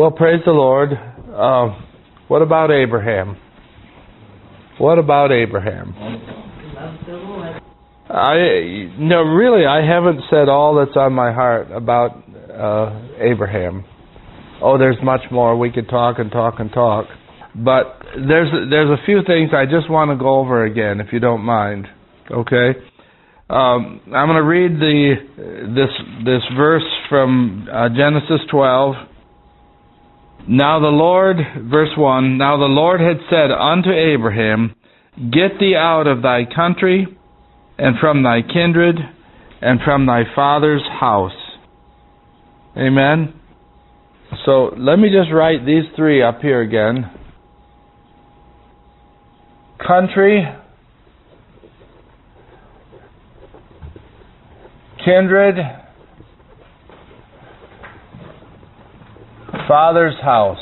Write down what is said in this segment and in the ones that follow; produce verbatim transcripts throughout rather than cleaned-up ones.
Well, praise the Lord. Uh, what about Abraham? What about Abraham? I no, really, I haven't said all that's on my heart about uh, Abraham. Oh, there's much more. We could talk and talk and talk, but there's there's a few things I just want to go over again, if you don't mind. Okay, um, I'm going to read the this this verse from uh, Genesis twelve. Now the Lord, verse one. Now the Lord had said unto Abraham, Get thee out of thy country, and from thy kindred, and from thy father's house. Amen. So let me just write these three up here again. Country, kindred, father's house.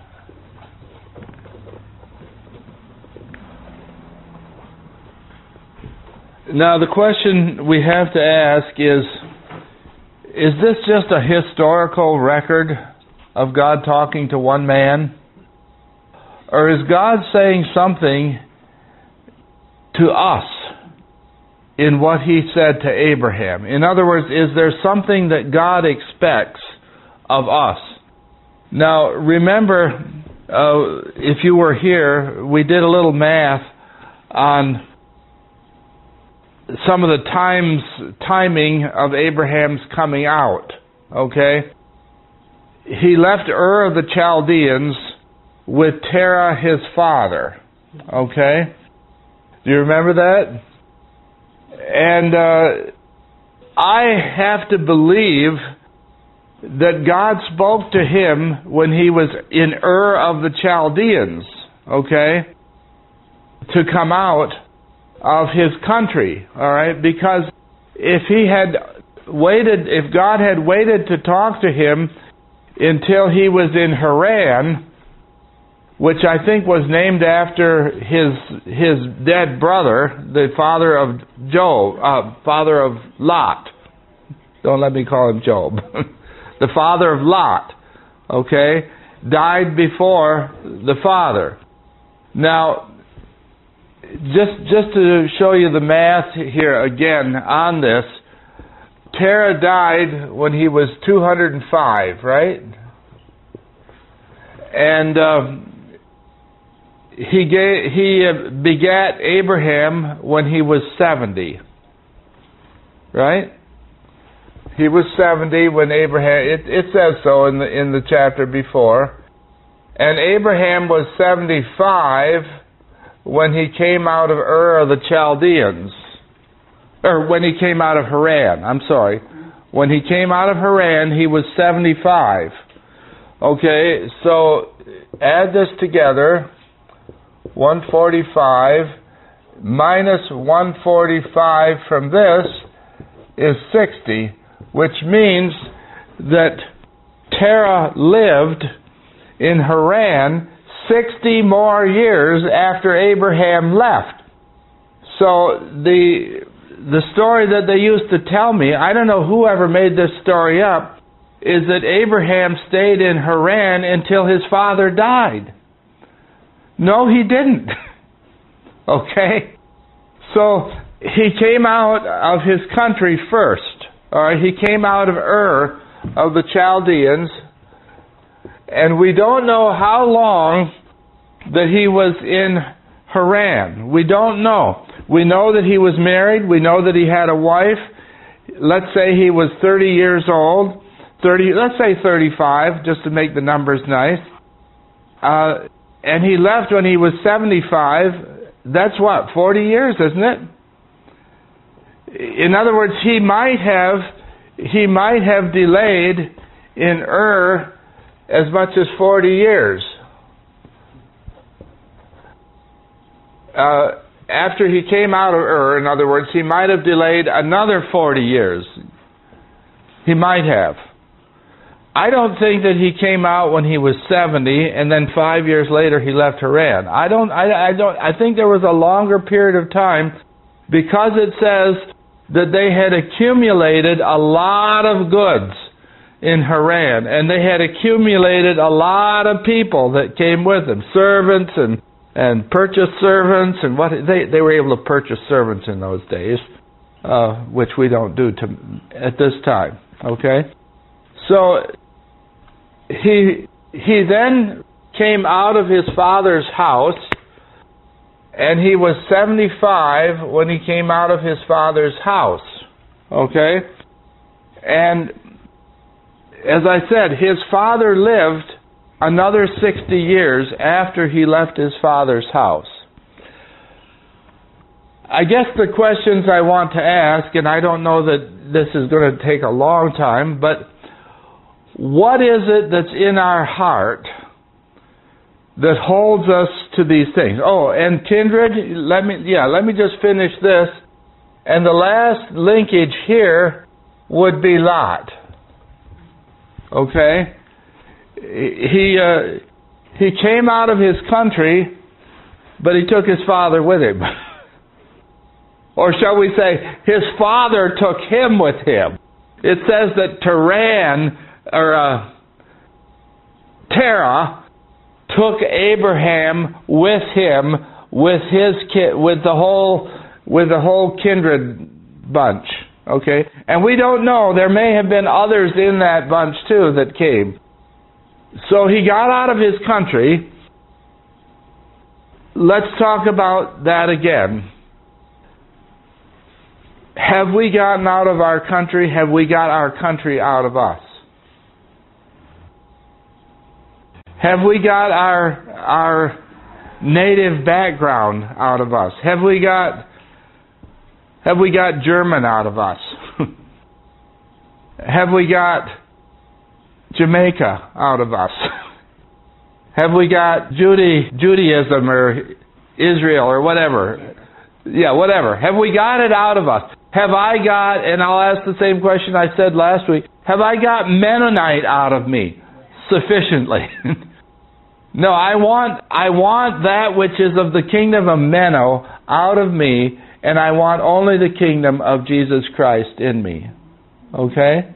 Now the question we have to ask is, is this just a historical record of God talking to one man? Or is God saying something to us in what He said to Abraham? In other words, is there something that God expects of us? Now, remember, uh, if you were here, we did a little math on some of the times, timing of Abraham's coming out. Okay? He left Ur of the Chaldeans with Terah his father. Okay? Do you remember that? And uh, I have to believe that God spoke to him when he was in Ur of the Chaldeans, okay, to come out of his country, all right? Because if he had waited, if God had waited to talk to him until he was in Haran, which I think was named after his his dead brother, the father of Job, uh, father of Lot. Don't let me call him Job. The father of Lot, okay, died before the father. Now, just just to show you the math here again on this, Terah died when he was two hundred five, right? And um, he gave, he begat Abraham when he was seventy, right? He was seventy when Abraham, it, it says so in the in the chapter before. And Abraham was seventy-five when he came out of Ur of the Chaldeans. Or when he came out of Haran, I'm sorry. When he came out of Haran, he was seventy-five. Okay, so add this together. one forty-five minus one forty-five from this is sixty. Which means that Terah lived in Haran sixty more years after Abraham left. So the the story that they used to tell me, I don't know whoever made this story up, is that Abraham stayed in Haran until his father died. No, he didn't. Okay? So he came out of his country first. All right, he came out of Ur of the Chaldeans, and we don't know how long that he was in Haran. We don't know. We know that he was married. We know that he had a wife. Let's say he was thirty years old. thirty. Let's say thirty-five, just to make the numbers nice. Uh, and he left when he was seventy-five. That's what, forty years, isn't it? In other words, he might have he might have delayed in Ur as much as forty years. Uh, after he came out of Ur, in other words, he might have delayed another forty years. He might have. I don't think that he came out when he was seventy and then five years later he left Haran. I don't. I, I don't. I think there was a longer period of time, because it says that they had accumulated a lot of goods in Haran, and they had accumulated a lot of people that came with them, servants and and purchased servants, and what they they were able to purchase servants in those days, uh, which we don't do to at this time. Okay, so he he then came out of his father's house, and he was seventy-five when he came out of his father's house. Okay, and as I said, his father lived another sixty years after he left his father's house. I guess the questions I want to ask, and I don't know that this is going to take a long time, but what is it that's in our heart that holds us to these things? Oh, and kindred, let me, yeah, let me just finish this. And the last linkage here would be Lot. Okay? He uh, he came out of his country, but he took his father with him. Or shall we say, his father took him with him. It says that Taran, or uh, Terah, took Abraham with him, with his ki- with the whole with the whole kindred bunch. Okay, and we don't know. There may have been others in that bunch too that came. So he got out of his country. Let's talk about that again. Have we gotten out of our country? Have we got our country out of us? Have we got our our native background out of us? Have we got have we got German out of us? Have we got Jamaica out of us? Have we got Judy, Judaism or Israel or whatever? Yeah, whatever. Have we got it out of us? Have I got, and I'll ask the same question I said last week, have I got Mennonite out of me sufficiently? No, I want I want that which is of the kingdom of Menno out of me, and I want only the kingdom of Jesus Christ in me. Okay?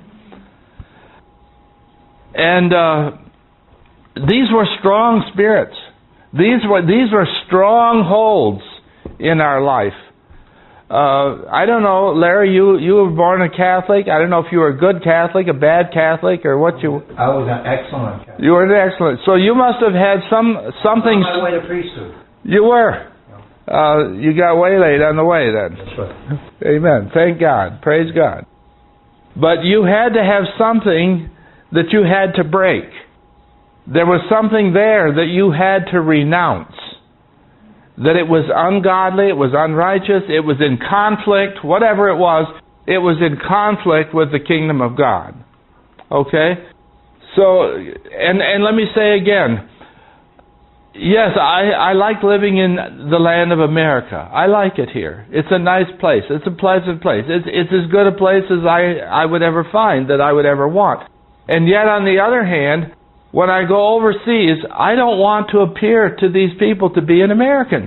And uh, these were strong spirits. These were these were strongholds in our life. Uh, I don't know, Larry. You you were born a Catholic. I don't know if you were a good Catholic, a bad Catholic, or what you. I was an excellent Catholic. You were an excellent. So you must have had some something. On my way to priesthood. You were. Uh, you got waylaid on the way then. That's right. Amen. Thank God. Praise God. But you had to have something that you had to break. There was something there that you had to renounce. That it was ungodly, it was unrighteous, it was in conflict, whatever it was, it was in conflict with the kingdom of God. Okay? So, and, and let me say again, yes, I, I like living in the land of America. I like it here. It's a nice place. It's a pleasant place. It's, it's as good a place as I, I would ever find, that I would ever want. And yet, on the other hand, when I go overseas, I don't want to appear to these people to be an American.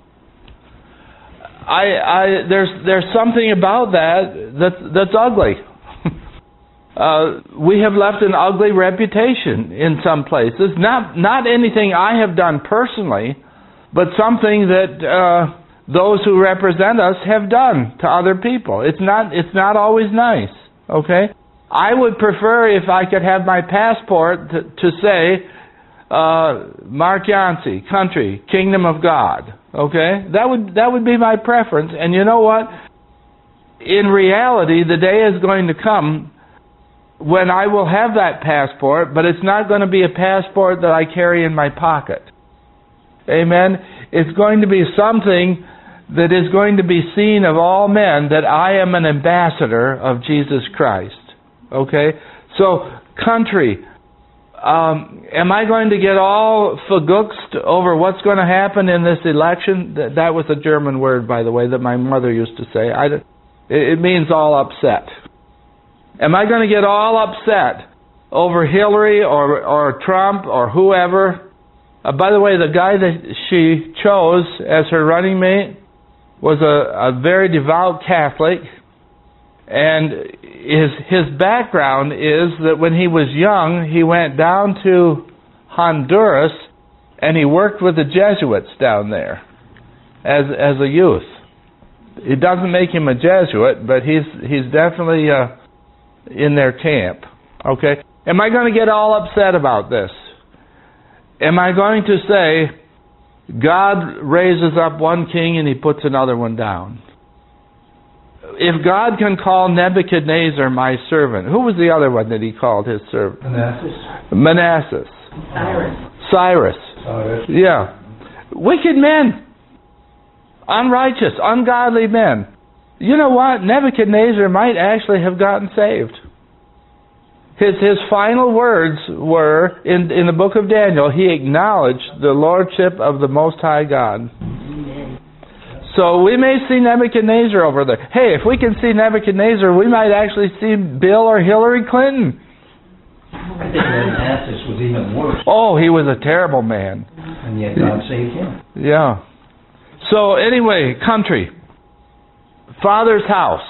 I, I, there's, there's something about that that's, that's ugly. uh, we have left an ugly reputation in some places. Not, not anything I have done personally, but something that uh, those who represent us have done to other people. It's not, it's not always nice. Okay? I would prefer if I could have my passport to, to say, uh, Mark Yancey, country, kingdom of God. Okay? That would that would be my preference. And you know what? In reality, the day is going to come when I will have that passport, but it's not going to be a passport that I carry in my pocket. Amen? It's going to be something that is going to be seen of all men that I am an ambassador of Jesus Christ. Okay? So, country. Um, am I going to get all verguckst over what's going to happen in this election? That, that was a German word, by the way, that my mother used to say. I, it means all upset. Am I going to get all upset over Hillary or, or Trump or whoever? Uh, by the way, the guy that she chose as her running mate was a, a very devout Catholic. And his his background is that when he was young, he went down to Honduras and he worked with the Jesuits down there as as a youth. It doesn't make him a Jesuit, but he's he's definitely uh, in their camp. Okay? Am I going to get all upset about this? Am I going to say God raises up one king and he puts another one down? If God can call Nebuchadnezzar my servant, who was the other one that he called his servant? Manassas. Manassas. Cyrus. Cyrus. Cyrus. Yeah. Wicked men. Unrighteous, ungodly men. You know what? Nebuchadnezzar might actually have gotten saved. His his final words were, in, in the book of Daniel, he acknowledged the lordship of the Most High God. So we may see Nebuchadnezzar over there. Hey, if we can see Nebuchadnezzar, we might actually see Bill or Hillary Clinton. I think Manassas was even worse. Oh, he was a terrible man. And yet God saved him. Yeah. So anyway, country. Father's house.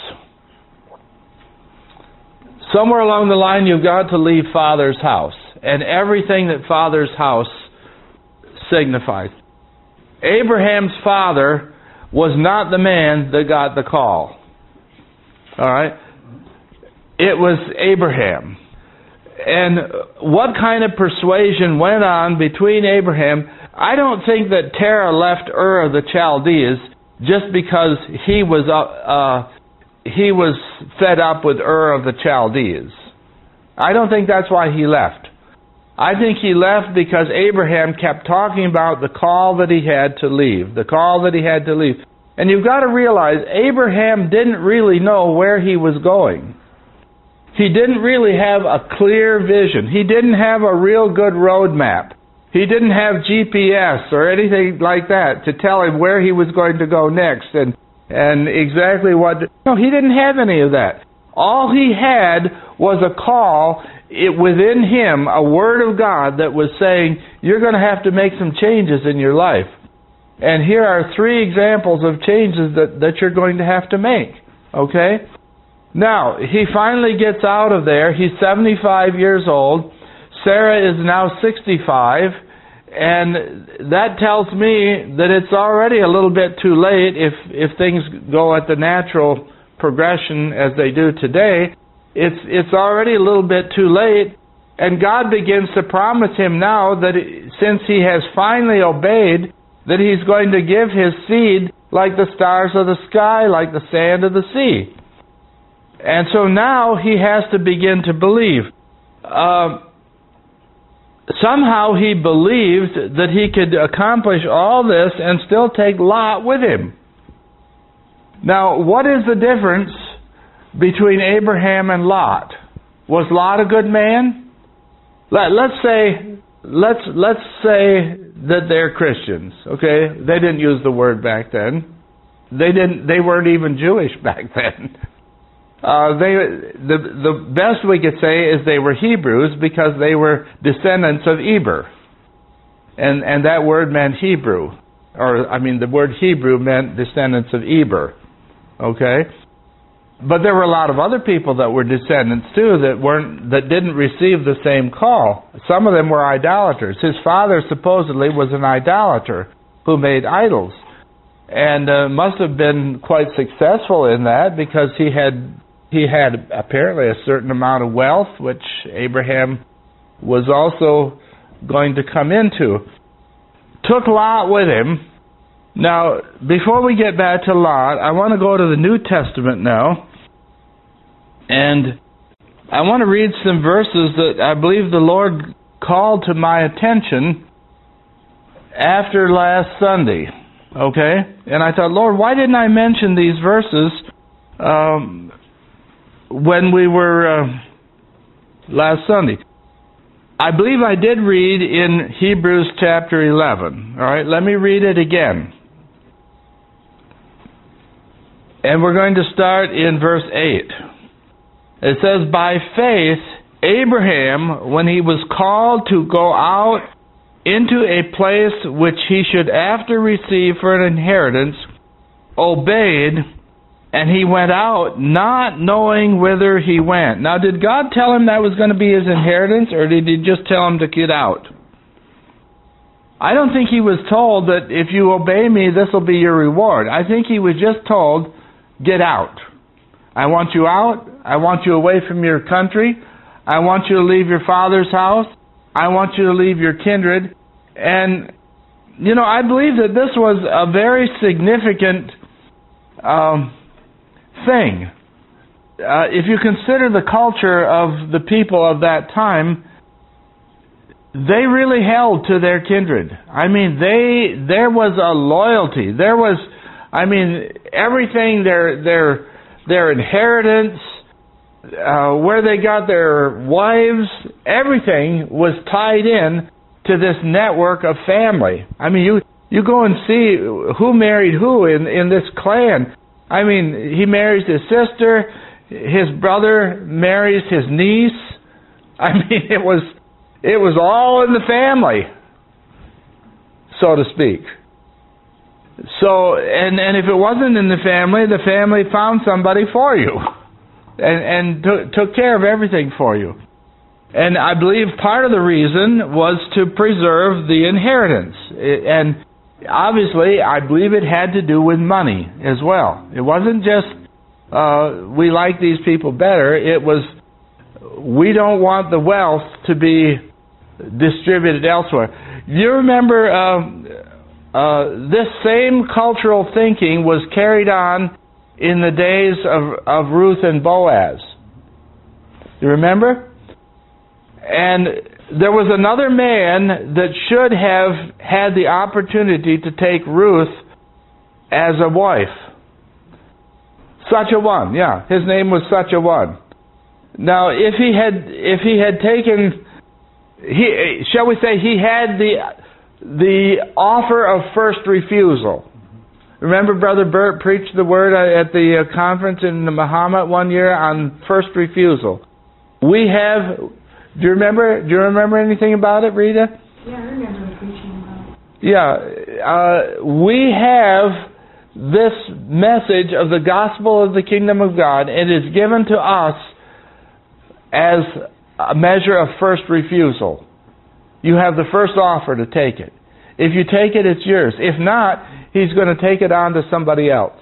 Somewhere along the line you've got to leave Father's house. And everything that Father's house signifies. Abraham's father was not the man that got the call. Alright? It was Abraham. And what kind of persuasion went on between Abraham? I don't think that Terah left Ur of the Chaldees just because he was uh, uh, he was fed up with Ur of the Chaldees. I don't think that's why he left. I think he left because Abraham kept talking about the call that he had to leave, the call that he had to leave. And you've got to realize Abraham didn't really know where he was going. He didn't really have a clear vision. He didn't have a real good road map. He didn't have G P S or anything like that to tell him where he was going to go next and and exactly what... No, he didn't have any of that. All he had was a call it, within him, a word of God that was saying, you're going to have to make some changes in your life. And here are three examples of changes that, that you're going to have to make. Okay? Now, he finally gets out of there. He's seventy-five years old. Sarah is now sixty-five. And that tells me that it's already a little bit too late if, if things go at the natural progression as they do today. It's, it's already a little bit too late. And God begins to promise him now that since he has finally obeyed, that he's going to give his seed like the stars of the sky, like the sand of the sea. And so now he has to begin to believe. Uh, somehow he believed that he could accomplish all this and still take Lot with him. Now, what is the difference between Abraham and Lot? Was Lot a good man? Let, let's say, let's let's say that they're Christians. Okay, they didn't use the word back then. They didn't. They weren't even Jewish back then. Uh, they the the best we could say is they were Hebrews because they were descendants of Eber, and and that word meant Hebrew, or I mean the word Hebrew meant descendants of Eber. Okay, but there were a lot of other people that were descendants too that weren't that didn't receive the same call. Some of them were idolaters. His father supposedly was an idolater who made idols, and uh, must have been quite successful in that because he had. He had apparently a certain amount of wealth, which Abraham was also going to come into. Took Lot with him. Now, before we get back to Lot, I want to go to the New Testament now. And I want to read some verses that I believe the Lord called to my attention after last Sunday. Okay? And I thought, Lord, why didn't I mention these verses um, when we were uh, last Sunday? I believe I did read in Hebrews chapter eleven. All right, let me read it again. And we're going to start in verse eight. It says, by faith, Abraham, when he was called to go out into a place which he should after receive for an inheritance, obeyed, And he went out not knowing whither he went. Now, did God tell him that was going to be his inheritance, or did he just tell him to get out? I don't think he was told that if you obey me, this will be your reward. I think he was just told, get out. I want you out. I want you away from your country. I want you to leave your father's house. I want you to leave your kindred. And, you know, I believe that this was a very significant um, thing. Uh, if you consider the culture of the people of that time, they really held to their kindred. I mean, they there was a loyalty. There was, I mean, everything, their their their inheritance, uh, where they got their wives, everything was tied in to this network of family. I mean, you you go and see who married who in in this clan. I mean, he marries his sister, his brother marries his niece. I mean, it was it was all in the family, so to speak. So, and and if it wasn't in the family, the family found somebody for you, and and t- took care of everything for you. And I believe part of the reason was to preserve the inheritance. And obviously, I believe it had to do with money as well. It wasn't just, uh, we like these people better. It was, we don't want the wealth to be distributed elsewhere. You remember, uh, uh, this same cultural thinking was carried on in the days of, of Ruth and Boaz. You remember? And there was another man that should have had the opportunity to take Ruth as a wife. Such a one, yeah. His name was Such a one. Now, if he had, if he had taken, he, shall we say, he had the the offer of first refusal. Remember, Brother Bert preached the word at the conference in Muhammad one year on first refusal. We have. Do you remember? Do you remember anything about it, Rita? Yeah, I remember the preaching about it. Yeah, uh, we have this message of the gospel of the kingdom of God. It is given to us as a measure of first refusal. You have the first offer to take it. If you take it, it's yours. If not, he's going to take it on to somebody else.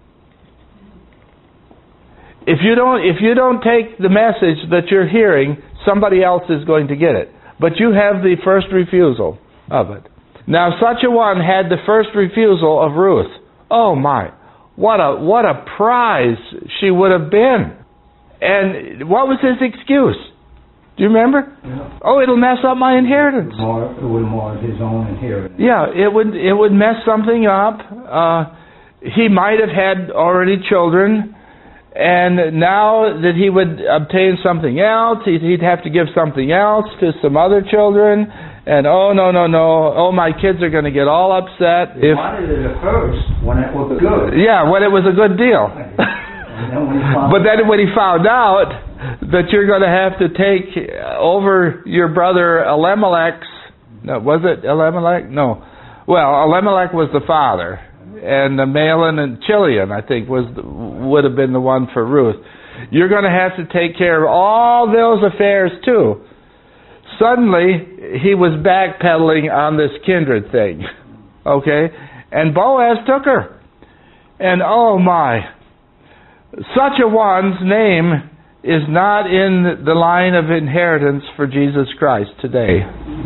If you don't, if you don't take the message that you're hearing, somebody else is going to get it. But you have the first refusal of it. Now, Such a one had the first refusal of Ruth. Oh my, what a what a prize she would have been. And what was his excuse? Do you remember? Yeah. Oh, it'll mess up my inheritance. Mar, it would mar his own inheritance. Yeah, it would it would mess something up. Uh, he might have had already children. And now that he would obtain something else, he'd have to give something else to some other children. And oh, no, no, no. Oh, my kids are going to get all upset. He if wanted it at first when it was good. Yeah, when it was a good deal. And then when he found But then when he found out that you're going to have to take over your brother Elimelech's, no, was it Elimelech? No. Well, Elimelech was the father. And Mahlon and Chilion, I think, was would have been the one for Ruth. You're going to have to take care of all those affairs too. Suddenly, he was backpedaling on this kindred thing. Okay? And Boaz took her. And oh my, Such a one's name is not in the line of inheritance for Jesus Christ today.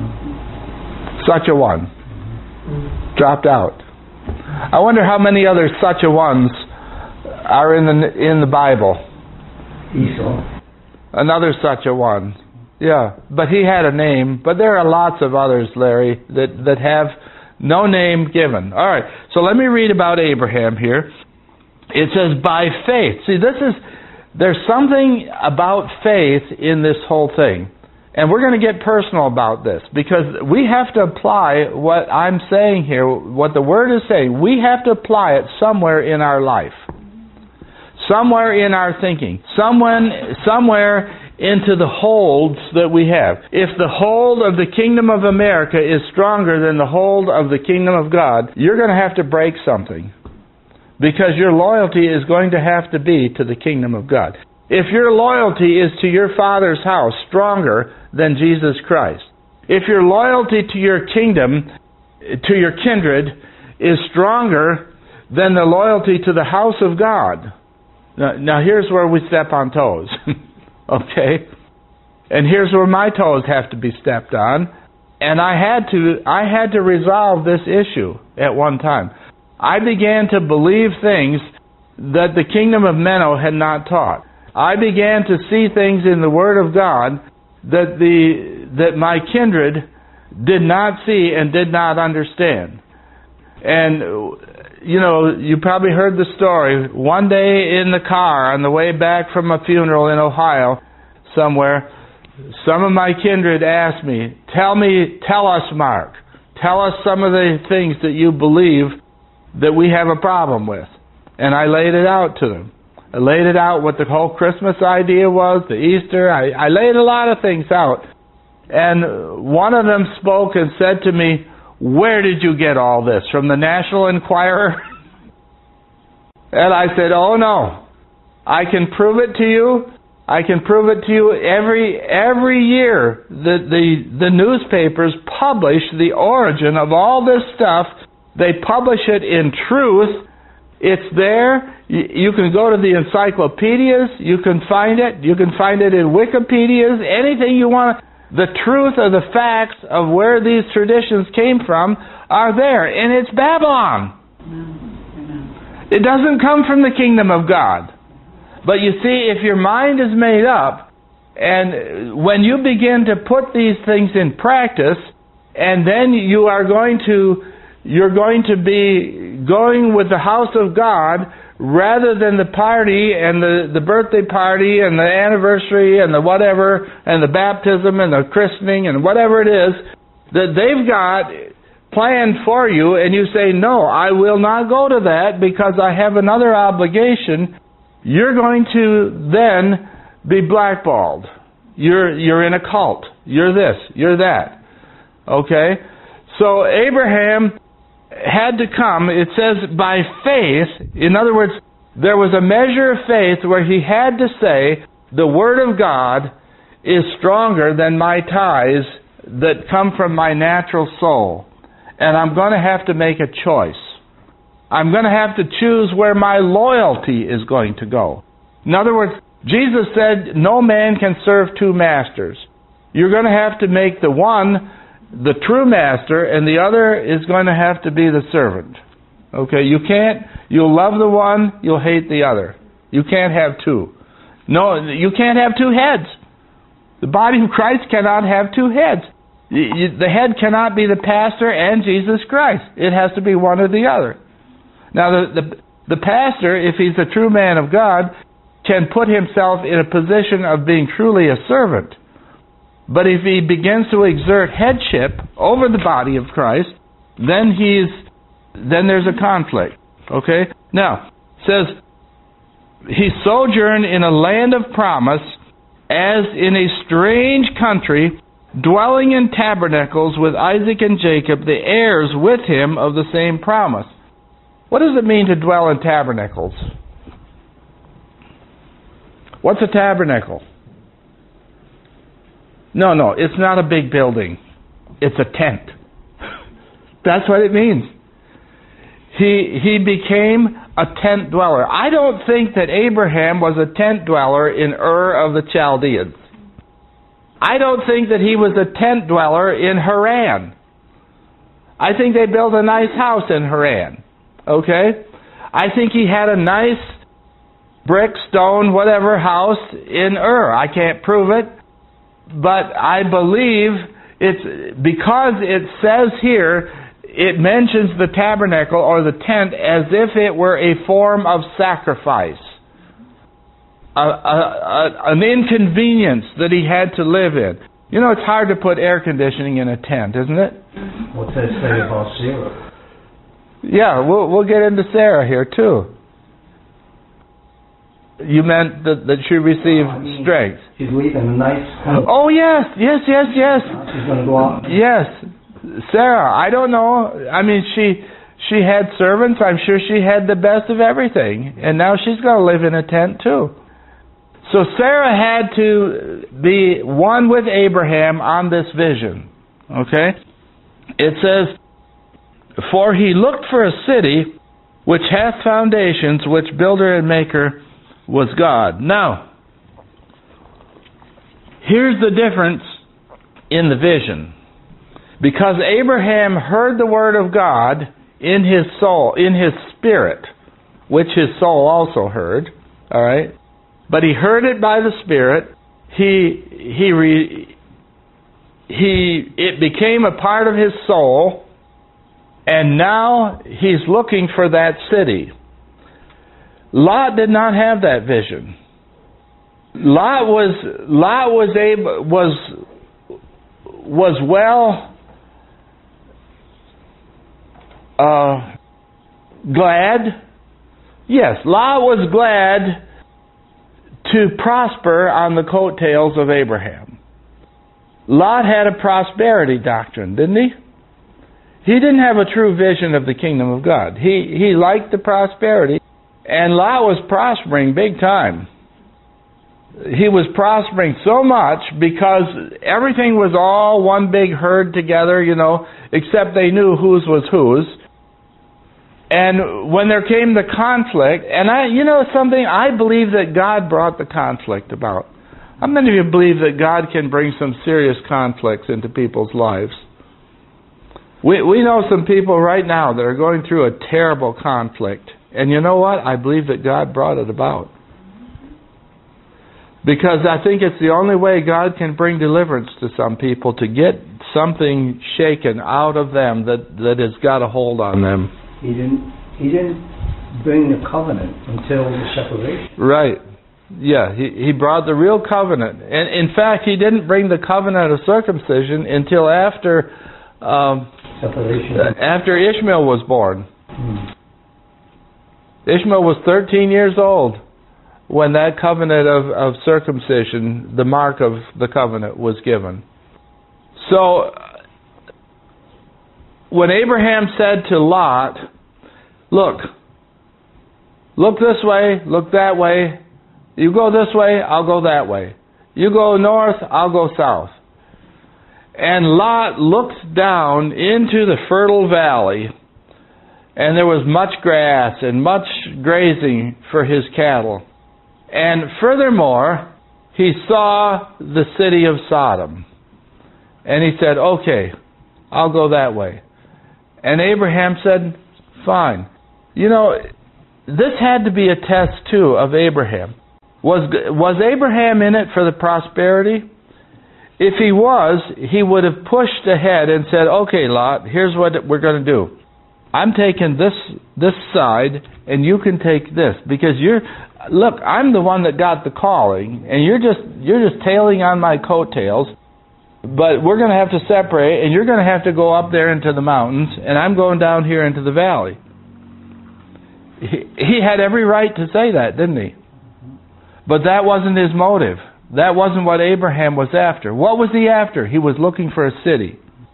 Such a one. Dropped out. I wonder how many other such a ones are in the in the Bible. Esau. Another such a one. Yeah, but he had a name. But there are lots of others, Larry, that, that have no name given. All right, so let me read about Abraham here. It says, by faith. See, this is, there's something about faith in this whole thing. And we're going to get personal about this, because we have to apply what I'm saying here, what the Word is saying. We have to apply it somewhere in our life. Somewhere in our thinking. Someone, somewhere into the holds that we have. If the hold of the kingdom of America is stronger than the hold of the kingdom of God, you're going to have to break something. because your loyalty is going to have to be to the kingdom of God. If your loyalty is to your Father's house stronger than Jesus Christ, if your loyalty to your kingdom, to your kindred, is stronger than the loyalty to the house of God. Now, now here's where we step on toes. Okay? And here's where my toes have to be stepped on. And I had to I had to resolve this issue at one time. I began to believe things that the kingdom of Menno had not taught. I began to see things in the Word of God that the that my kindred did not see and did not understand. And, you know, you probably heard the story. One day in the car on the way back from a funeral in Ohio somewhere, some of my kindred asked me, tell me, tell us, Mark, tell us some of the things that you believe that we have a problem with. And I laid it out to them. I laid it out what the whole Christmas idea was, the Easter. I, I laid a lot of things out. And one of them spoke and said to me, where did you get all this? From the National Enquirer? And I said, oh no, I can prove it to you. I can prove it to you. Every every year the, the, the newspapers publish the origin of all this stuff. They publish it in truth. It's there. You can go to the encyclopedias. You can find it. You can find it in Wikipedias. Anything you want. The truth of the facts of where these traditions came from are there. And it's Babylon. Amen. It doesn't come from the kingdom of God. But you see, if your mind is made up, and when you begin to put these things in practice, and then you are going to, you're going to be going with the house of God rather than the party and the, the birthday party and the anniversary and the whatever and the baptism and the christening and whatever it is that they've got planned for you, and you say, no, I will not go to that because I have another obligation, you're going to then be blackballed. You're, you're in a cult. You're this. You're that. Okay? So Abraham had to come, it says, by faith. In other words, there was a measure of faith where he had to say, the Word of God is stronger than my ties that come from my natural soul. And I'm going to have to make a choice. I'm going to have to choose where my loyalty is going to go. In other words, Jesus said, no man can serve two masters. You're going to have to make the one the true master, and the other is going to have to be the servant. Okay, you can't, you'll love the one, you'll hate the other. You can't have two. No, you can't have two heads. The body of Christ cannot have two heads. The head cannot be the pastor and Jesus Christ. It has to be one or the other. Now, the, the, the pastor, if he's a true man of God, can put himself in a position of being truly a servant. But if he begins to exert headship over the body of Christ, then he's then there's a conflict. Okay? Now, it says, he sojourned in a land of promise, as in a strange country, dwelling in tabernacles with Isaac and Jacob, the heirs with him of the same promise. What does it mean to dwell in tabernacles? What's a tabernacle? No, no, it's not a big building. It's a tent. That's what it means. He he became a tent dweller. I don't think that Abraham was a tent dweller in Ur of the Chaldeans. I don't think that he was a tent dweller in Haran. I think they built a nice house in Haran. Okay? I think he had a nice brick, stone, whatever house in Ur. I can't prove it. But I believe it's because it says here, it mentions the tabernacle or the tent as if it were a form of sacrifice. A, a, a, an inconvenience that he had to live in. You know, it's hard to put air conditioning in a tent, isn't it? What's that say about Sarah? Yeah, we'll, we'll get into Sarah here too. You meant that, that she received oh, I mean, strength. She's leaving a nice home. Oh, yes, yes, yes, yes. She's going to go out. Yes. Sarah, I don't know. I mean, she she had servants. I'm sure she had the best of everything. And now she's going to live in a tent too. So Sarah had to be one with Abraham on this vision. Okay? It says, for he looked for a city which hath foundations, which builder and maker was God. Now, here's the difference in the vision. Because Abraham heard the word of God in his soul, in his spirit, which his soul also heard, all right? But he heard it by the Spirit. He he re, he it became a part of his soul, and now he's looking for that city. Lot did not have that vision. Lot was Lot was able was was well uh, glad. Yes, Lot was glad to prosper on the coattails of Abraham. Lot had a prosperity doctrine, didn't he? He didn't have a true vision of the kingdom of God. He he liked the prosperity, and Lot was prospering big time. He was prospering so much because everything was all one big herd together, you know, except they knew whose was whose. And when there came the conflict, and I, you know something, I believe that God brought the conflict about. How many of you believe that God can bring some serious conflicts into people's lives? We we know some people right now that are going through a terrible conflict. And you know what? I believe that God brought it about. Because I think it's the only way God can bring deliverance to some people, to get something shaken out of them that, that has got a hold on them. He didn't, he didn't bring the covenant until the separation. Right. Yeah, he, he brought the real covenant. And in fact, he didn't bring the covenant of circumcision until after um, separation. after Ishmael was born. Hmm. Ishmael was thirteen years old when that covenant of, of circumcision, the mark of the covenant, was given. So, when Abraham said to Lot, look, look this way, look that way, you go this way, I'll go that way. You go north, I'll go south. And Lot looked down into the fertile valley, and there was much grass and much grazing for his cattle. And furthermore, he saw the city of Sodom. And he said, okay, I'll go that way. And Abraham said, fine. You know, this had to be a test, too, of Abraham. Was, was Abraham in it for the prosperity? If he was, he would have pushed ahead and said, okay, Lot, here's what we're going to do. I'm taking this this side, and you can take this, because you're look. I'm the one that got the calling, and you're just you're just tailing on my coattails. But we're going to have to separate, and you're going to have to go up there into the mountains, and I'm going down here into the valley. He, he had every right to say that, didn't he? But that wasn't his motive. That wasn't what Abraham was after. What was he after? He was looking for a city.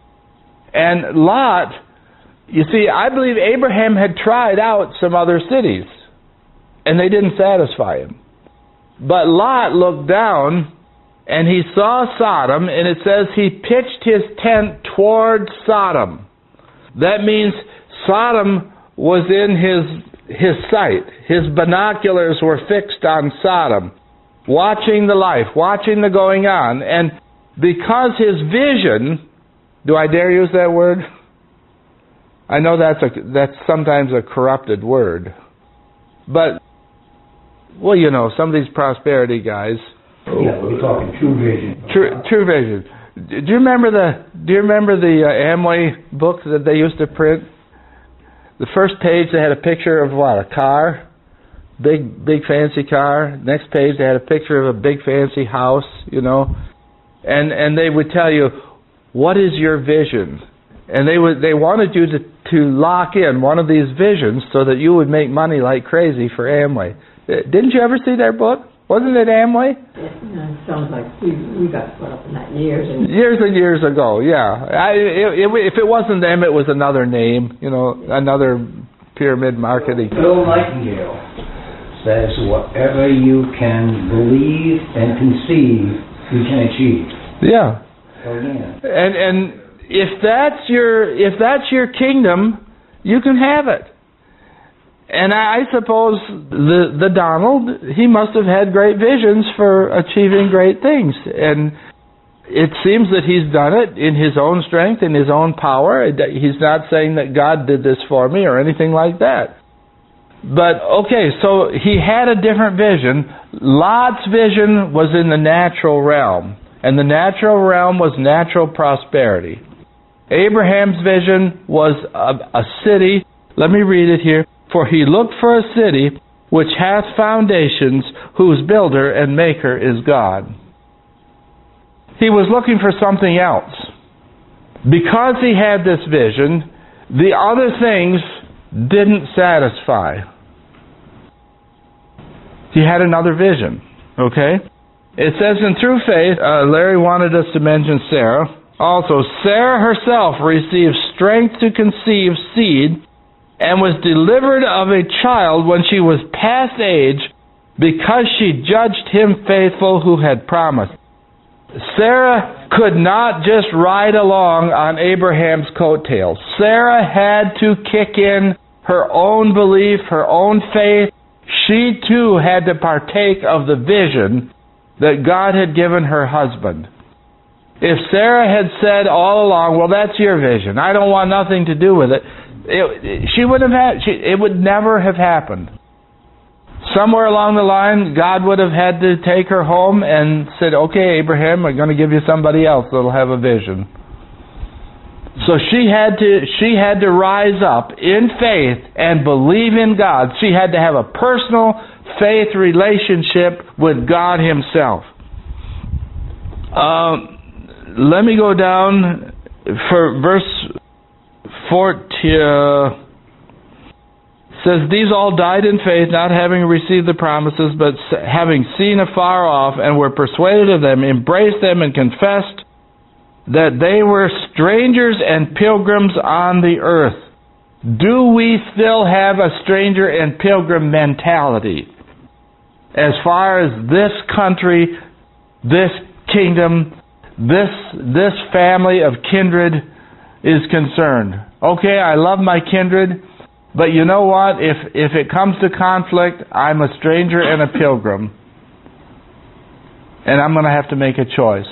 And Lot, you see, I believe Abraham had tried out some other cities, and they didn't satisfy him. But Lot looked down, and he saw Sodom, and it says he pitched his tent toward Sodom. That means Sodom was in his his sight. His binoculars were fixed on Sodom, watching the life, watching the going on. And because his vision, do I dare use that word? I know that's a that's sometimes a corrupted word. But, well, you know, some of these prosperity guys... Yeah, we're talking true vision. True, true vision. Do you remember the Do you remember the uh, Amway book that they used to print? The first page they had a picture of what? A car, big big fancy car. Next page they had a picture of a big fancy house. You know, and and they would tell you, what is your vision? And they would they wanted you to to lock in one of these visions so that you would make money like crazy for Amway. Didn't you ever see their book? Wasn't it Amway? It sounds like we, we got caught up in that years and Years and years ago, yeah. I, it, it, if it wasn't them, it was another name, you know, another pyramid marketing. Bill Nightingale says, whatever you can believe and conceive, you can achieve. Yeah. So again, And and if that's your if that's your kingdom, you can have it. And I, I suppose the the Donald, he must have had great visions for achieving great things. And it seems that he's done it in his own strength, in his own power. He's not saying that God did this for me or anything like that. But, okay, so he had a different vision. Lot's vision was in the natural realm. And the natural realm was natural prosperity. Abraham's vision was a, a city. Let me read it here. For he looked for a city which hath foundations, whose builder and maker is God. He was looking for something else. Because he had this vision, the other things didn't satisfy. He had another vision. Okay? It says, and through faith, uh, Larry wanted us to mention Sarah. Also, Sarah herself received strength to conceive seed and was delivered of a child when she was past age, because she judged him faithful who had promised. Sarah could not just ride along on Abraham's coattails. Sarah had to kick in her own belief, her own faith. She too had to partake of the vision that God had given her husband. If Sarah had said all along, well, that's your vision, I don't want nothing to do with it, It, she would have had. She, it would never have happened. Somewhere along the line, God would have had to take her home and said, "Okay, Abraham, we're going to give you somebody else that'll have a vision." So she had to. She had to rise up in faith and believe in God. She had to have a personal faith relationship with God Himself. Um, let me go down for verse fourteen, uh, says, these all died in faith, not having received the promises, but having seen afar off, and were persuaded of them, embraced them, and confessed that they were strangers and pilgrims on the earth. Do we still have a stranger and pilgrim mentality as far as this country, this kingdom, this this family of kindred is concerned? Okay, I love my kindred, but you know what? If if it comes to conflict, I'm a stranger and a pilgrim. And I'm going to have to make a choice.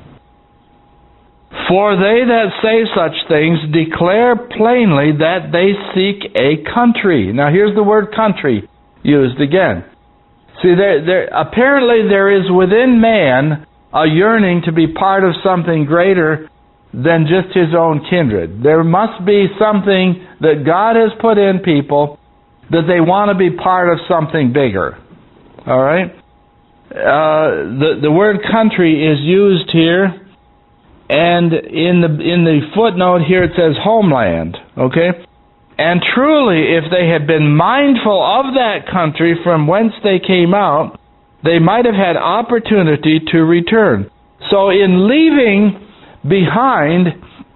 For they that say such things declare plainly that they seek a country. Now here's the word country used again. See, there, there, apparently there is within man a yearning to be part of something greater than just his own kindred. There must be something that God has put in people that they want to be part of something bigger. All right? Uh, the the word country is used here, and in the in the footnote here it says homeland. Okay? And truly, if they had been mindful of that country from whence they came out, they might have had opportunity to return. So in leaving behind,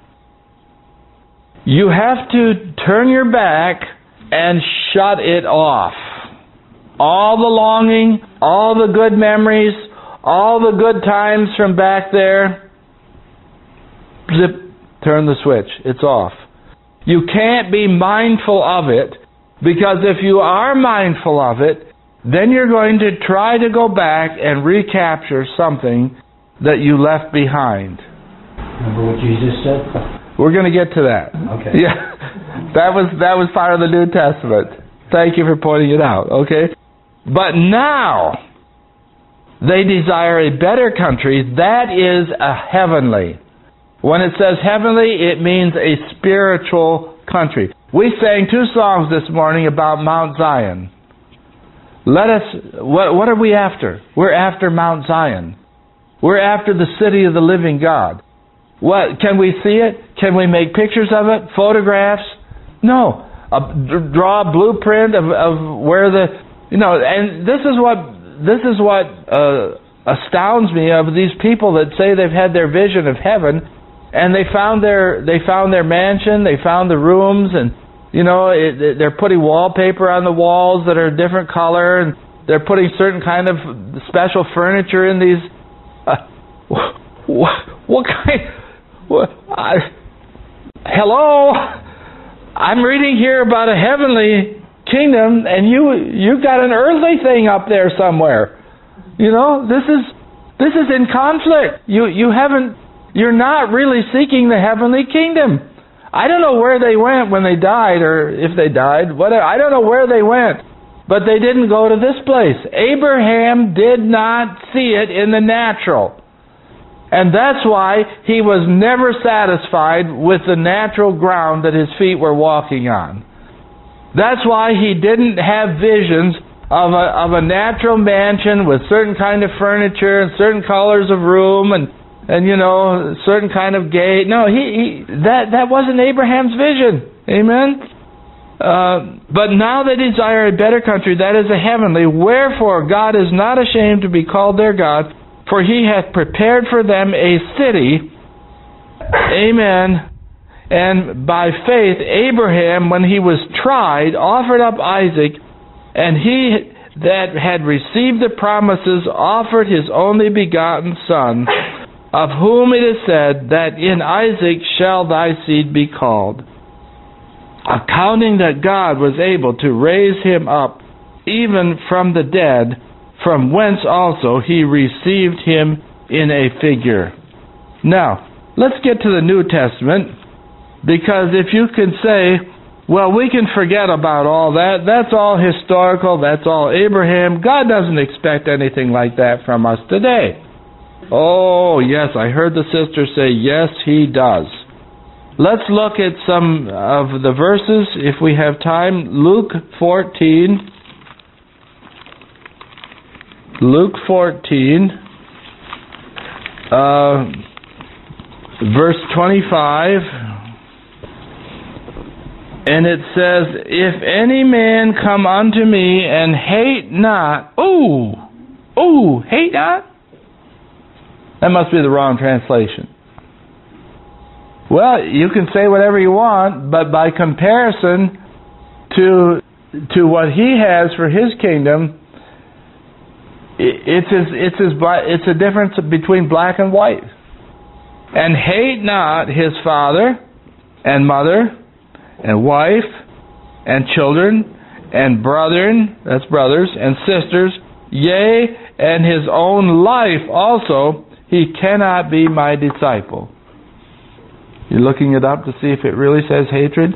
you have to turn your back and shut it off. All the longing, all the good memories, all the good times from back there, zip, turn the switch. It's off. You can't be mindful of it, because if you are mindful of it, then you're going to try to go back and recapture something that you left behind. Remember what Jesus said? We're going to get to that. Okay. Yeah, that was that was part of the New Testament. Thank you for pointing it out. Okay, but now they desire a better country that is a heavenly. When it says heavenly, it means a spiritual country. We sang two songs this morning about Mount Zion. Let us. What, what are we after? We're after Mount Zion. We're after the city of the living God. What, can we see it? Can we make pictures of it? Photographs? No. A, draw a blueprint of, of where the... You know, and this is what this is what uh, astounds me of these people that say they've had their vision of heaven, and they found their they found their mansion, they found the rooms, and you know it, it, they're putting wallpaper on the walls that are a different color, and they're putting certain kind of special furniture in these. Uh, what, what kind? What, I, hello, I'm reading here about a heavenly kingdom, and you you got an earthly thing up there somewhere. You know, this is this is in conflict. You you haven't you're not really seeking the heavenly kingdom. I don't know where they went when they died, or if they died. Whatever. I don't know where they went, but they didn't go to this place. Abraham did not see it in the natural, and that's why he was never satisfied with the natural ground that his feet were walking on. That's why he didn't have visions of a of a natural mansion with certain kind of furniture and certain colors of room and and you know certain kind of gate. No, he, he that that wasn't Abraham's vision. Amen. Uh, but now they desire a better country, that is a heavenly. Wherefore God is not ashamed to be called their God, for He hath prepared for them a city. Amen. And by faith, Abraham, when he was tried, offered up Isaac, and he that had received the promises offered his only begotten son, of whom it is said that in Isaac shall thy seed be called, accounting that God was able to raise him up even from the dead, from whence also he received him in a figure. Now, let's get to the New Testament. Because if you can say, well, we can forget about all that, that's all historical, that's all Abraham, God doesn't expect anything like that from us today. Oh, yes, I heard the sister say, yes, He does. Let's look at some of the verses, if we have time. Luke fourteen. Luke fourteen, uh, verse twenty-five. And it says, if any man come unto me and hate not, ooh, ooh, hate not? That must be the wrong translation. Well, you can say whatever you want, but by comparison to to what He has for His kingdom, it's as, it's as, it's a difference between black and white. And hate not his father and mother, and wife, and children, and brethren, that's brothers, and sisters, yea, and his own life also, he cannot be my disciple. You're looking it up to see if it really says hatred?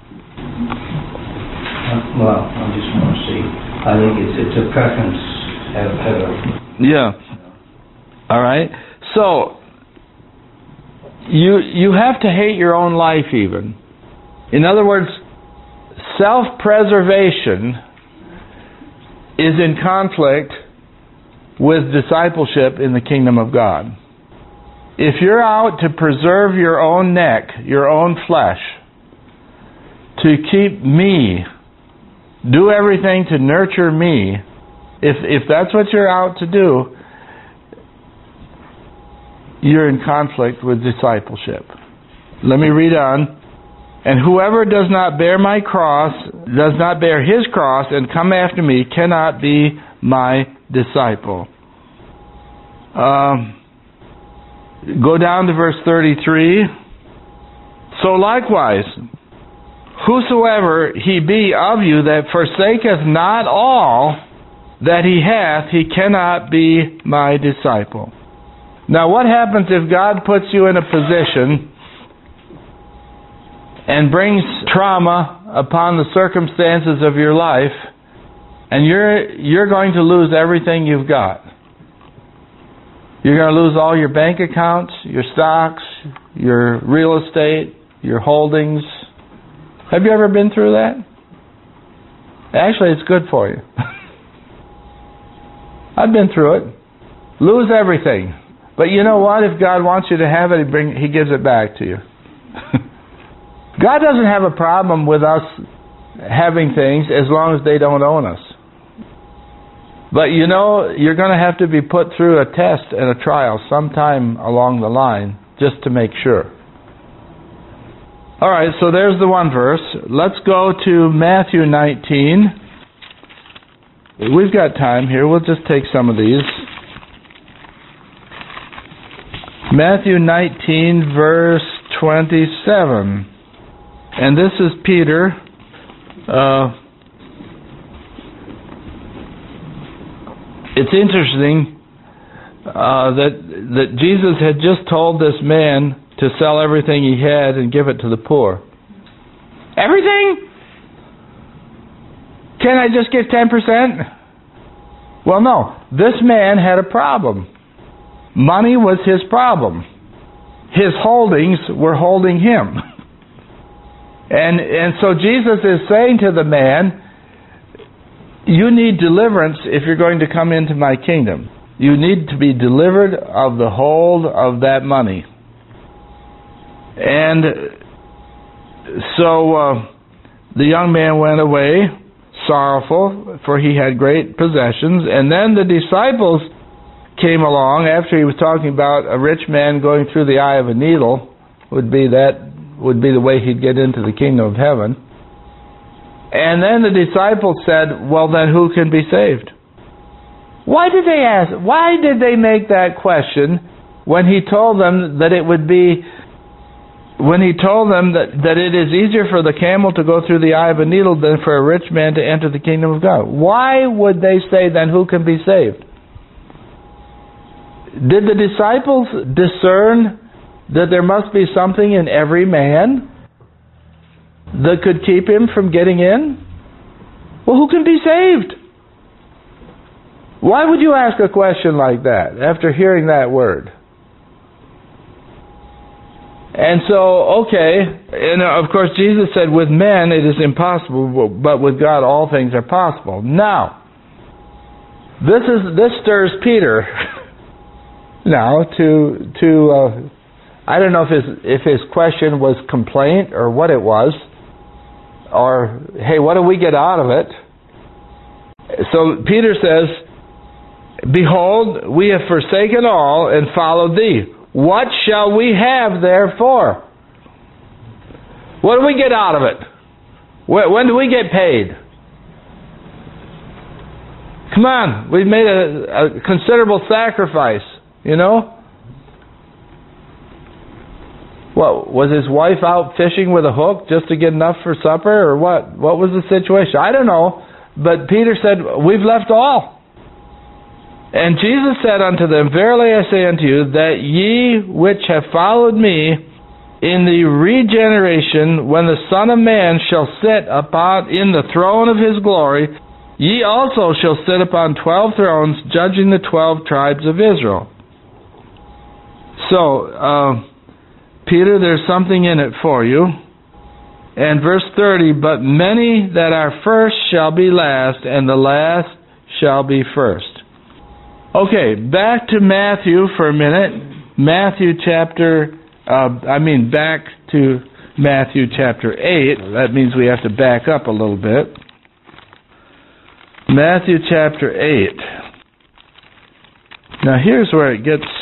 Well, I just want to see. I think it's it's a preference. Have, have a, yeah. All right. So, you you have to hate your own life even. In other words, self-preservation is in conflict with discipleship in the kingdom of God. If you're out to preserve your own neck, your own flesh, to keep me, do everything to nurture me, if if that's what you're out to do, you're in conflict with discipleship. Let me read on. And whoever does not bear my cross, does not bear his cross, and come after me, cannot be my disciple. Um, go down to verse thirty-three. So likewise, whosoever he be of you that forsaketh not all that he hath, he cannot be my disciple. Now what happens if God puts you in a position and brings trauma upon the circumstances of your life, and you're you're going to lose everything you've got? You're going to lose all your bank accounts, your stocks, your real estate, your holdings. Have you ever been through that? Actually, it's good for you. I've been through it. Lose everything. But you know what? If God wants you to have it, He, bring, he gives it back to you. God doesn't have a problem with us having things as long as they don't own us. But you know, you're going to have to be put through a test and a trial sometime along the line just to make sure. All right, so there's the one verse. Let's go to Matthew nineteen. We've got time here. We'll just take some of these. Matthew nineteen, verse twenty-seven. And this is Peter. Uh, it's interesting uh, that that Jesus had just told this man to sell everything he had and give it to the poor. Everything? Can I just give ten percent? Well, no. This man had a problem. Money was his problem. His holdings were holding him. And and so Jesus is saying to the man, you need deliverance if you're going to come into my kingdom. You need to be delivered of the hold of that money. And so uh, the young man went away, sorrowful, for he had great possessions. And then the disciples came along after he was talking about a rich man going through the eye of a needle would be that would be the way he'd get into the kingdom of heaven. And then the disciples said, well, then who can be saved? Why did they ask? Why did they make that question when he told them that it would be when he told them that, that it is easier for the camel to go through the eye of a needle than for a rich man to enter the kingdom of God? Why would they say then who can be saved? Did the disciples discern that there must be something in every man that could keep him from getting in? Well, who can be saved? Why would you ask a question like that after hearing that word? And so, okay, and of course Jesus said, with men it is impossible, but with God all things are possible. Now, this is this stirs Peter now to to uh, I don't know if his if his question was complaint or what it was, or hey, what do we get out of it? So Peter says, behold, we have forsaken all and followed thee. What shall we have therefore? What do we get out of it? When do we get paid? Come on, we've made a, a considerable sacrifice, you know? What, was his wife out fishing with a hook just to get enough for supper, or what? What was the situation? I don't know. But Peter said, we've left all. And Jesus said unto them, verily I say unto you, that ye which have followed me in the regeneration, when the Son of Man shall sit upon in the throne of his glory, ye also shall sit upon twelve thrones, judging the twelve tribes of Israel. So, uh, Peter, there's something in it for you. And verse thirty, but many that are first shall be last, and the last shall be first. Okay, back to Matthew for a minute. Matthew chapter, uh, I mean back to Matthew chapter eight. That means we have to back up a little bit. Matthew chapter eight. Now here's where it gets...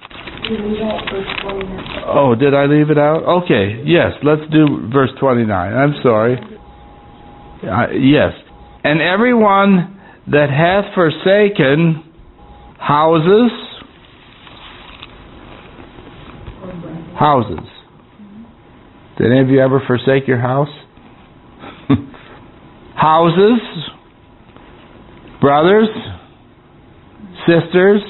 Oh, did I leave it out? Okay, yes, let's do verse twenty-nine. I'm sorry. Uh, yes. And everyone that hath forsaken houses, houses. Did any of you ever forsake your house? Houses, brothers, sisters.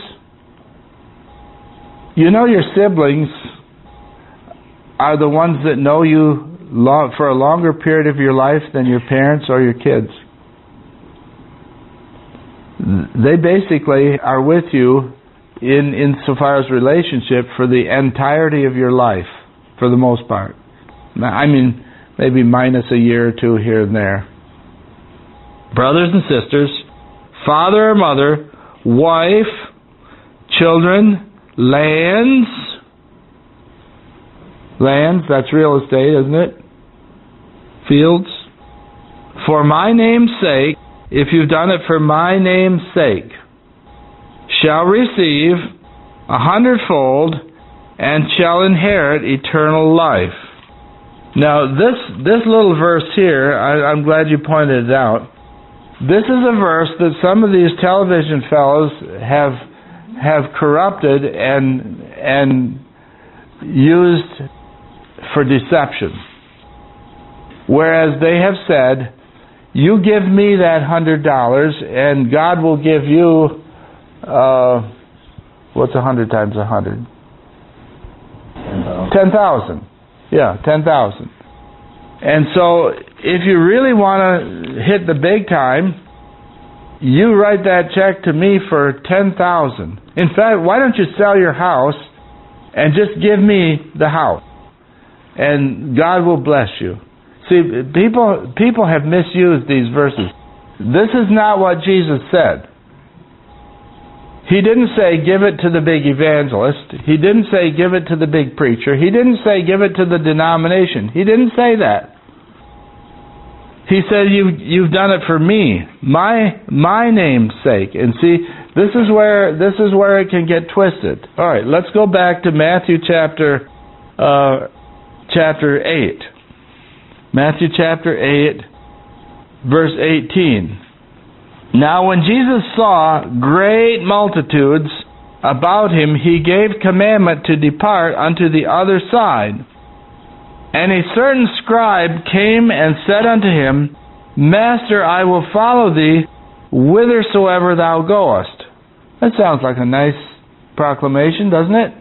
You know your siblings are the ones that know you lo- for a longer period of your life than your parents or your kids. They basically are with you in insofar as relationship for the entirety of your life, for the most part. I mean, maybe minus a year or two here and there. Brothers and sisters, father or mother, wife, children, lands. Lands, that's real estate, isn't it? Fields. For my name's sake, if you've done it for my name's sake, shall receive a hundredfold and shall inherit eternal life. Now, this this little verse here, I, I'm glad you pointed it out. This is a verse that some of these television fellows have have corrupted and and used for deception. Whereas they have said, you give me that hundred dollars and God will give you, uh, what's a hundred times a hundred? Ten thousand. Yeah, ten thousand. And so, if you really want to hit the big time, you write that check to me for ten thousand. In fact, why don't you sell your house and just give me the house, and God will bless you. See, people people have misused these verses. This is not what Jesus said. He didn't say give it to the big evangelist. He didn't say give it to the big preacher. He didn't say give it to the denomination. He didn't say that. He said you you've done it for me, my my name's sake. And see, this is where this is where it can get twisted. All right, let's go back to Matthew chapter uh, chapter eight. Matthew chapter eight, verse eighteen. Now when Jesus saw great multitudes about him, he gave commandment to depart unto the other side. And a certain scribe came and said unto him, Master, I will follow thee whithersoever thou goest. That sounds like a nice proclamation, doesn't it?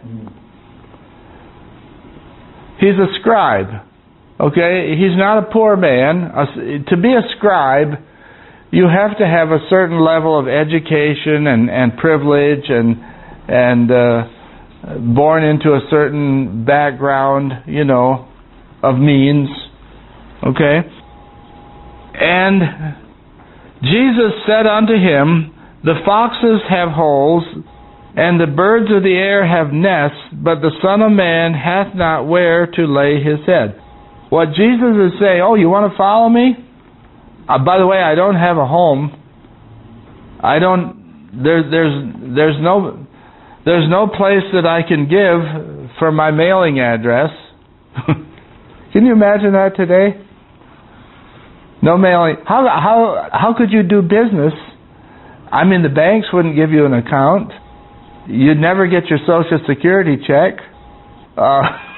He's a scribe. Okay, he's not a poor man. To be a scribe, you have to have a certain level of education and, and privilege and and uh, born into a certain background, you know, of means. Okay? And Jesus said unto him, the foxes have holes, and the birds of the air have nests, but the Son of Man hath not where to lay his head. What Jesus is saying, oh, you want to follow me? Uh, by the way, I don't have a home. I don't. There's there's there's no there's no place that I can give for my mailing address. Can you imagine that today? No mailing. How how how could you do business? I mean, the banks wouldn't give you an account. You'd never get your Social Security check. Uh,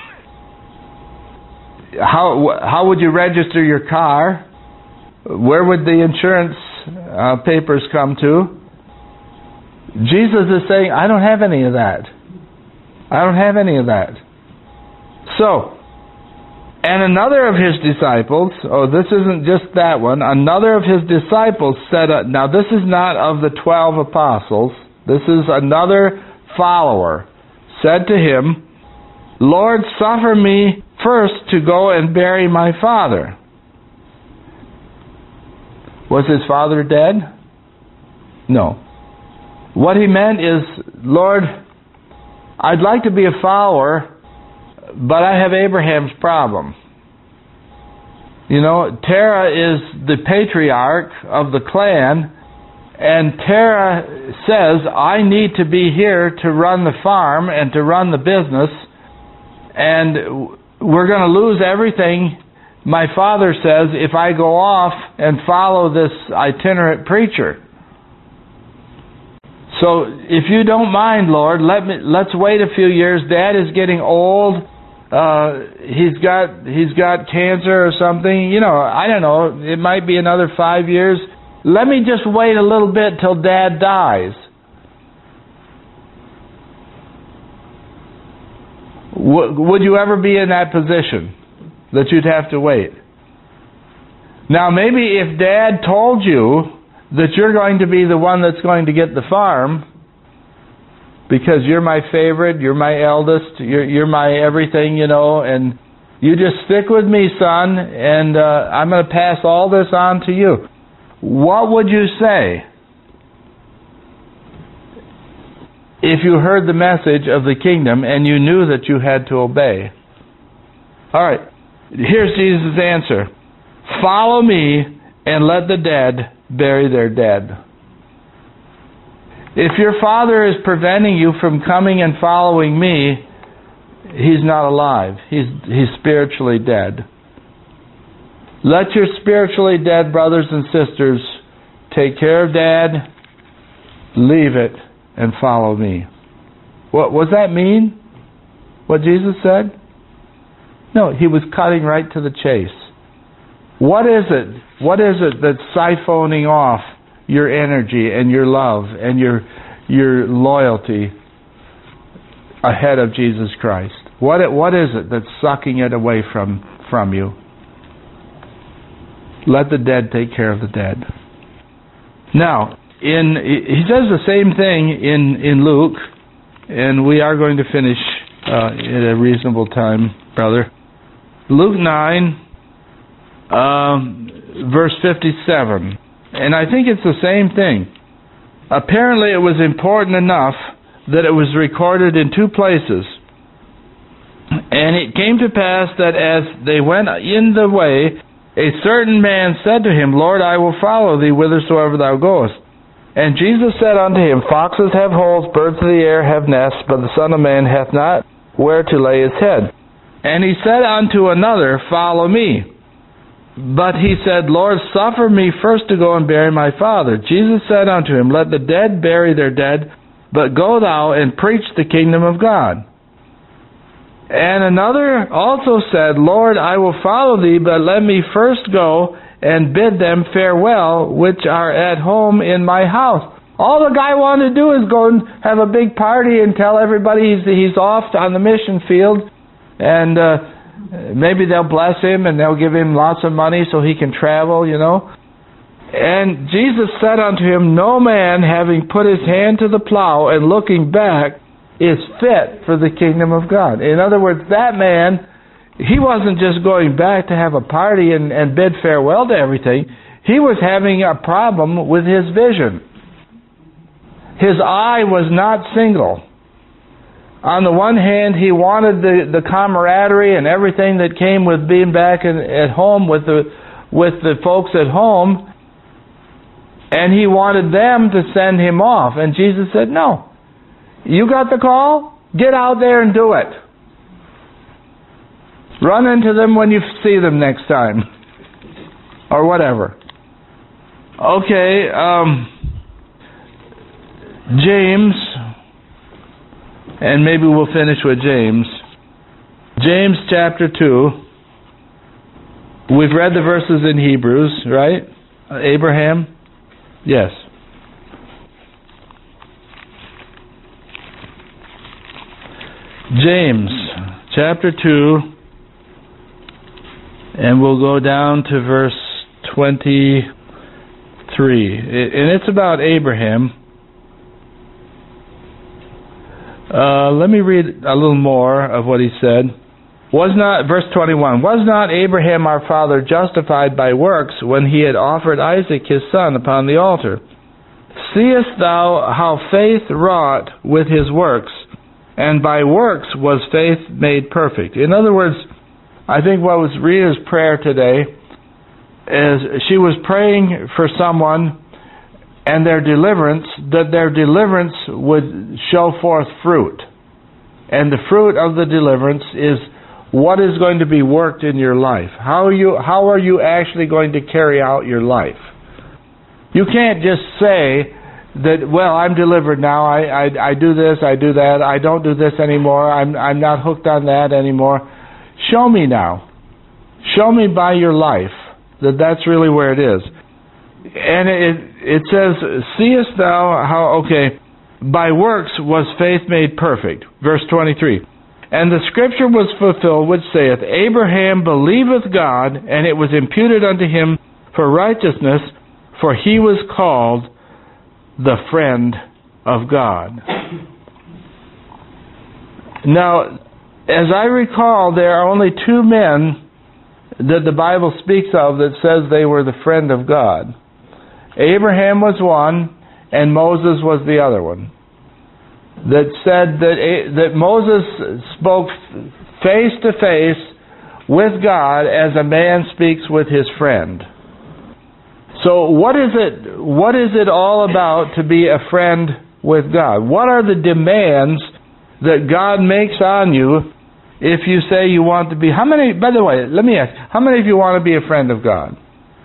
how how would you register your car? Where would the insurance uh, papers come to? Jesus is saying, I don't have any of that. I don't have any of that. So, and another of his disciples, oh, this isn't just that one, another of his disciples said, uh, now this is not of the twelve apostles, this is another follower, said to him, Lord, suffer me first to go and bury my father. Was his father dead? No. What he meant is, Lord, I'd like to be a follower, but I have Abraham's problem. You know, Terah is the patriarch of the clan, and Terah says, I need to be here to run the farm and to run the business, and we're going to lose everything. My father says, if I go off and follow this itinerant preacher. So, if you don't mind, Lord, let me let's wait a few years. Dad is getting old. Uh, he's got he's got cancer or something. You know, I don't know. It might be another five years. Let me just wait a little bit till Dad dies. W- would you ever be in that position? That you'd have to wait. Now, maybe if Dad told you that you're going to be the one that's going to get the farm because you're my favorite, you're my eldest, you're, you're my everything, you know, and you just stick with me, son, and uh, I'm going to pass all this on to you. What would you say if you heard the message of the kingdom and you knew that you had to obey? All right. Here's Jesus' answer. Follow me and let the dead bury their dead. If your father is preventing you from coming and following me, he's not alive. He's, he's spiritually dead. Let your spiritually dead brothers and sisters take care of Dad, leave it, and follow me. What was that mean? What Jesus said? No, he was cutting right to the chase. What is it? What is it that's siphoning off your energy and your love and your your loyalty ahead of Jesus Christ? What it, what is it that's sucking it away from from you? Let the dead take care of the dead. Now, in he says the same thing in in Luke, and we are going to finish uh, at a reasonable time, brother. Luke nine, um, verse fifty-seven. And I think it's the same thing. Apparently it was important enough that it was recorded in two places. And it came to pass that as they went in the way, a certain man said to him, Lord, I will follow thee whithersoever thou goest. And Jesus said unto him, Foxes have holes, birds of the air have nests, but the Son of Man hath not where to lay his head. And he said unto another, Follow me. But he said, Lord, suffer me first to go and bury my father. Jesus said unto him, Let the dead bury their dead, but go thou and preach the kingdom of God. And another also said, Lord, I will follow thee, but let me first go and bid them farewell, which are at home in my house. All the guy wanted to do is go and have a big party and tell everybody he's, he's off on the mission field, and uh, maybe they'll bless him and they'll give him lots of money so he can travel, you know. And Jesus said unto him, No man, having put his hand to the plow and looking back, is fit for the kingdom of God. In other words, that man, he wasn't just going back to have a party and, and bid farewell to everything. He was having a problem with his vision. His eye was not single. On the one hand, he wanted the, the camaraderie and everything that came with being back in, at home with the with the folks at home, and he wanted them to send him off. And Jesus said, no. You got the call? Get out there and do it. Run into them when you see them next time. Or whatever. Okay, um, James, and maybe we'll finish with James. James chapter two. We've read the verses in Hebrews, right? Uh, Abraham? Yes. James chapter two, and we'll go down to verse twenty-three. And it's about Abraham. Uh, let me read a little more of what he said. Was not, verse twenty-one, was not Abraham our father justified by works when he had offered Isaac his son upon the altar? Seest thou how faith wrought with his works, and by works was faith made perfect? In other words, I think what was Rita's prayer today is she was praying for someone and their deliverance, that their deliverance would show forth fruit. And the fruit of the deliverance is what is going to be worked in your life. How are you, how are you actually going to carry out your life? You can't just say that, well, I'm delivered now, I, I, I do this, I do that, I don't do this anymore, I'm, I'm not hooked on that anymore. Show me now. Show me by your life that that's really where it is. And it, it says, seest thou how, okay, by works was faith made perfect. Verse twenty-three. And the scripture was fulfilled which saith, Abraham believeth God, and it was imputed unto him for righteousness, for he was called the friend of God. Now, as I recall, there are only two men that the Bible speaks of that says they were the friend of God. Abraham was one, and Moses was the other one. That said that that Moses spoke face to face with God as a man speaks with his friend. So what is it, what is it all about to be a friend with God? What are the demands that God makes on you if you say you want to be... How many, by the way, let me ask, how many of you want to be a friend of God?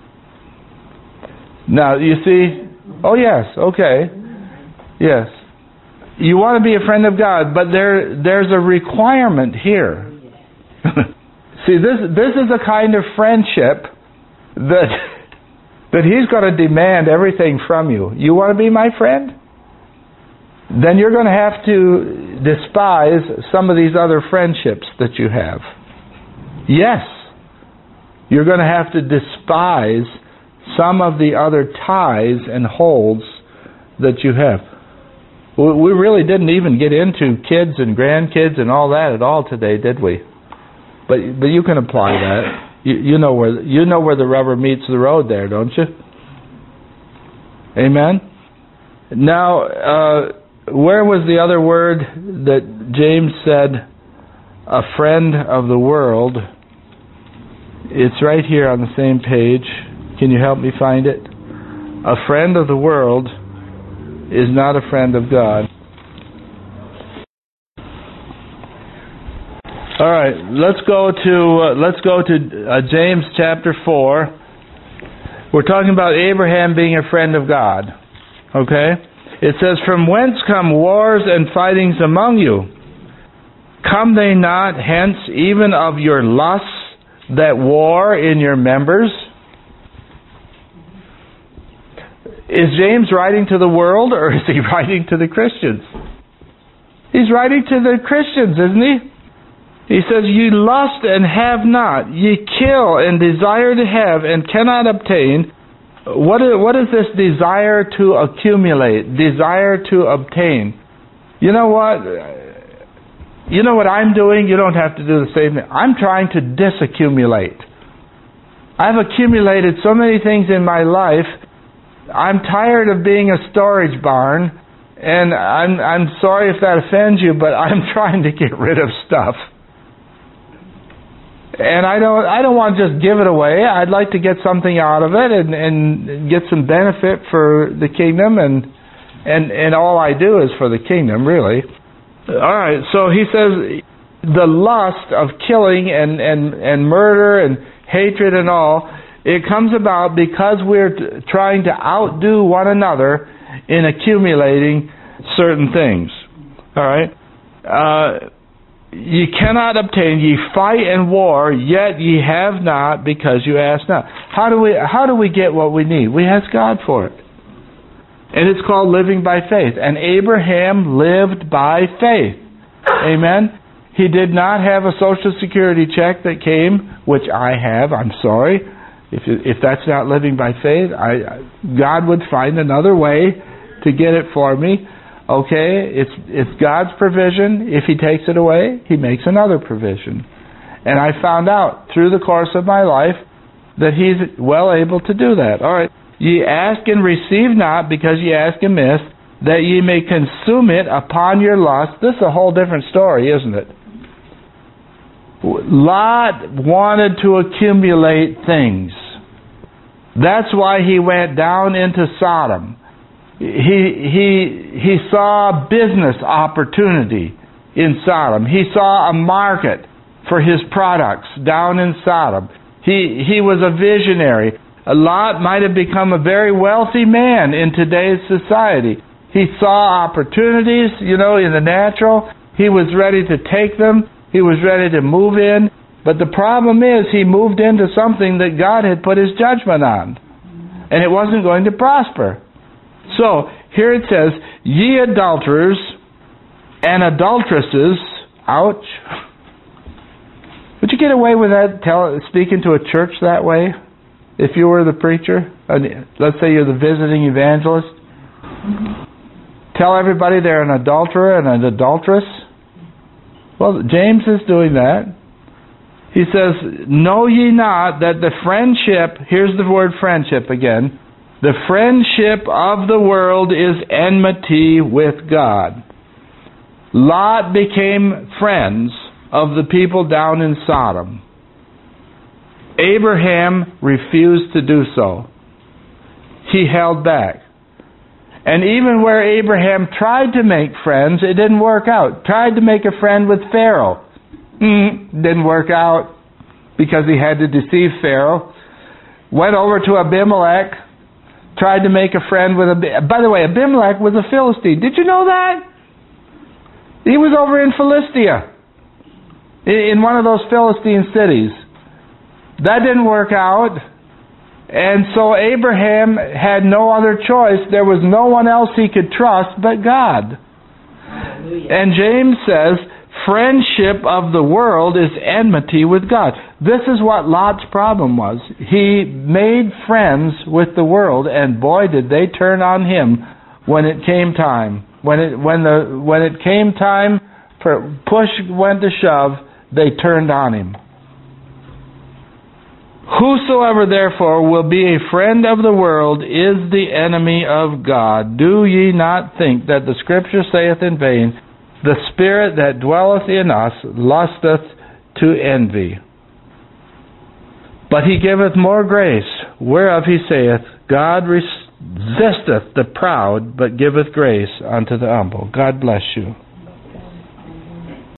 Now, you see... Oh, yes, okay. Yes. You want to be a friend of God, but there there's a requirement here. See, this this is a kind of friendship that that He's going to demand everything from you. You want to be my friend? Then you're going to have to despise some of these other friendships that you have. Yes. You're going to have to despise some of the other ties and holds that you have. We really didn't even get into kids and grandkids and all that at all today, did we? But but you can apply that. You, you know where you know where the rubber meets the road there, don't you? Amen? Now, uh, where was the other word that James said, a friend of the world? It's right here on the same page. Can you help me find it? A friend of the world is not a friend of God. All right, let's go to uh, let's go to uh, James chapter four. We're talking about Abraham being a friend of God. Okay? It says, "From whence come wars and fightings among you? Come they not hence even of your lusts that war in your members?" Is James writing to the world, or is he writing to the Christians? He's writing to the Christians, isn't he? He says, "Ye lust and have not, ye kill and desire to have and cannot obtain." What is, what is this desire to accumulate, desire to obtain? You know what? You know what I'm doing? You don't have to do the same thing. I'm trying to disaccumulate. I've accumulated so many things in my life. I'm tired of being a storage barn, and I'm I'm sorry if that offends you, but I'm trying to get rid of stuff. And I don't I don't want to just give it away. I'd like to get something out of it and, and get some benefit for the kingdom, and and and all I do is for the kingdom, really. All right, so he says the lust of killing and, and, and murder and hatred and all, it comes about because we're t- trying to outdo one another in accumulating certain things. All right? Uh, ye cannot obtain, ye fight and war, yet ye have not because you ask not. How do we how do we get what we need? We ask God for it. And it's called living by faith. And Abraham lived by faith. Amen? He did not have a Social Security check that came, which I have, I'm sorry. If if that's not living by faith, I God would find another way to get it for me. Okay, it's it's God's provision. If He takes it away, He makes another provision. And I found out through the course of my life that He's well able to do that. All right. Ye ask and receive not, because ye ask amiss, that ye may consume it upon your lust. This is a whole different story, isn't it? Lot wanted to accumulate things. That's why he went down into Sodom. He he he saw business opportunity in Sodom. He saw a market for his products down in Sodom. He he was a visionary. Lot might have become a very wealthy man in today's society. He saw opportunities, you know, in the natural. He was ready to take them. He was ready to move in. But the problem is he moved into something that God had put His judgment on. And it wasn't going to prosper. So, here it says, ye adulterers and adulteresses, ouch. Would you get away with that, tell, speaking to a church that way? If you were the preacher, let's say you're the visiting evangelist, tell everybody they're an adulterer and an adulteress. Well, James is doing that. He says, know ye not that the friendship, here's the word friendship again, the friendship of the world is enmity with God. Lot became friends of the people down in Sodom. Abraham refused to do so. he held back. And even where Abraham tried to make friends, it didn't work out. Tried to make a friend with Pharaoh. Mm, didn't work out because he had to deceive Pharaoh. Went over to Abimelech. Tried to make a friend with Abimelech. By the way, Abimelech was a Philistine. Did you know that? He was over in Philistia, in one of those Philistine cities. That didn't work out. And so Abraham had no other choice. There was no one else he could trust but God. Hallelujah. And James says, friendship of the world is enmity with God. This is what Lot's problem was. He made friends with the world, and boy, did they turn on him when it came time. When it when the when it came time for push went to shove, they turned on him. Whosoever therefore will be a friend of the world is the enemy of God. Do ye not think that the Scripture saith in vain, the Spirit that dwelleth in us lusteth to envy? But he giveth more grace, whereof he saith, God resisteth the proud, but giveth grace unto the humble. God bless you.